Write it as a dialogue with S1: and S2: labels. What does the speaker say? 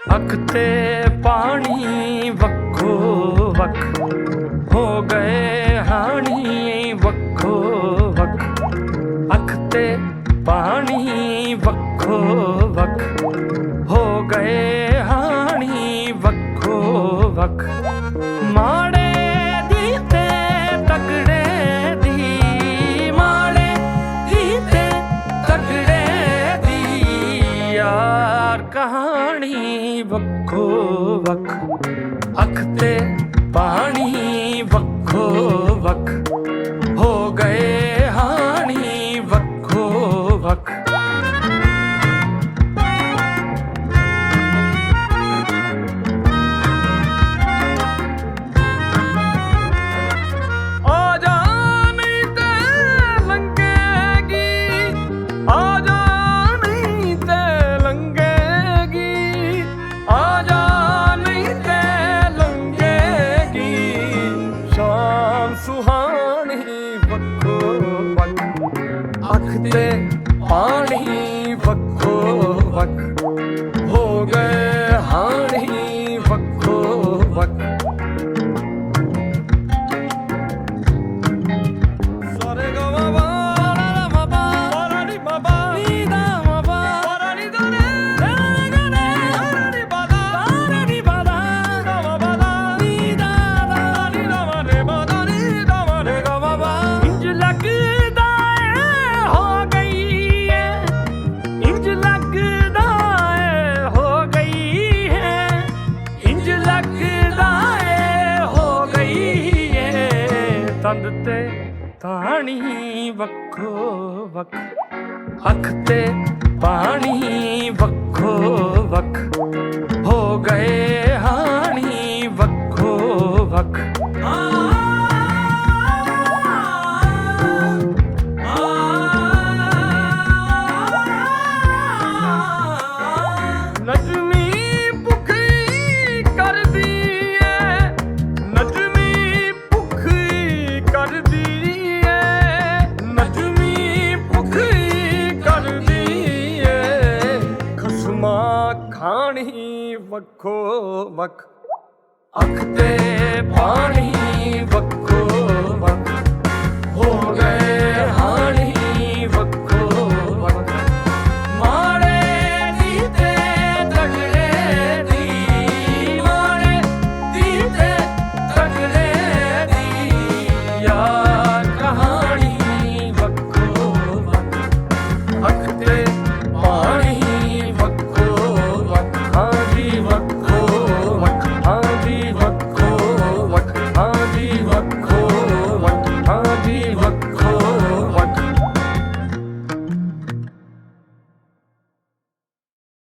S1: ਅੱਖ ਤੇ ਪਾਣੀ ਵੱਖੋ ਵੱਖ ਹੋ ਗਏ ਹਾਣੀ ਵੱਖੋ ਵੱਖ। ਅੱਖ ਤੇ ਪਾਣੀ ਵੱਖੋ ਵੱਖ ਹੋ ਗਏ ਹਾਣੀ ਵੱਖੋ ਵੱਖ। ਮਾੜੇ ਦੀ ਤੇ ਤਕੜੇ ਦੀ, ਮਾੜੇ ਦੀ ਤੇ ਤਕੜੇ ਦੀ ਯਾਰ ਕਹਾਣੀ ਵੱਖੋ ਵੱਖ। ਅੱਖ ਤੇ ਪਾਣੀ ਵੱਖੋ ਵੱਖ ਹੋ ਗਏ ਹਾਣੀ ਵੱਖੋ ਵੱਖ। ਸੁਹਾਣੀ ਵੱਖੋ ਵੱਖ ਅੱਖ ਤੇ ਪਾਣੀ ਵੱਖੋ ਵੱਖ ਹੋ ਗਏ ਹਾਣੀ ਵੱਖੋ ਵੱਖ। ਸਾਰੇ ਗਾ ਮਾ ਪਾ ਰਾ ਮਾ ਪਾ ਰਾ ਨੀ ਮਾ ਪਾ ਨੀ ਦਾ ਮਾ ਪਾ ਰਾ ਨੀ ਦਾ ਰੇ ਰਾ ਗਾ ਰੇ ਰਾ ਨੀ ਪਾ ਦਾ ਰਾ ਨੀ ਪਾ ਦਾ ਗਾ ਮਾ ਪਾ ਦਾ ਨੀ ਦਾ ਦਾ ਨੀ ਦਾ ਮਾ ਰੇ ਪਾ ਦਾ ਨੀ ਦਾ ਮਾ ਰੇ ਗਾ ਮਾ ਪਾ। ਇੰਜ ਲੱਗਦਾ ਏ ਹੋ ਗਈ ਏ, ਇੰਜ ਲੱਗਦਾ ਏ ਹੋ ਗਈ ਹੈ, ਇੰਜ ਲੱਗਦਾ ਏ ਹੋ ਗਈ ਏ। ਤੰਦ ਤੇ ਤਾਣੀ ਵੱਖੋ ਵੱਖ ਅੱਖ ਤੇ ਪਾਣੀ ਵੱਖੋ ਵੱਖ ਹੋ ਗਏ ਹਾਣੀ ਵੱਖੋ ਵੱਖ। ਨਜ਼ਮੀ ਭੁੱਖੀ ਕਰਦੀ ਏ, ਨਜ਼ਮੀ ਭੁੱਖੀ ਕਰਦੀ ਏ, ਨਜ਼ਮੀ ਭੁੱਖੀ ਕਰਦੀ ਏ। ਖਸਮਾਂ ਖਾਣੀ ਵੱਖੋ ਵੱਖ ਅੱਖ ਤੇ ਪਾਣੀ ਵੱਖੋ ਵੱਖ ਹੋ ਗਏ ਹਾਣੀ ਵੱਖੋ ਵੱਖ। ਮਾੜੇ ਦੀ ਤੇ ਤਕੜੇ ਦੀ, ਮਾੜੇ ਦੀ ਤੇ ਤਕੜੇ ਦੀ ਯਾਰ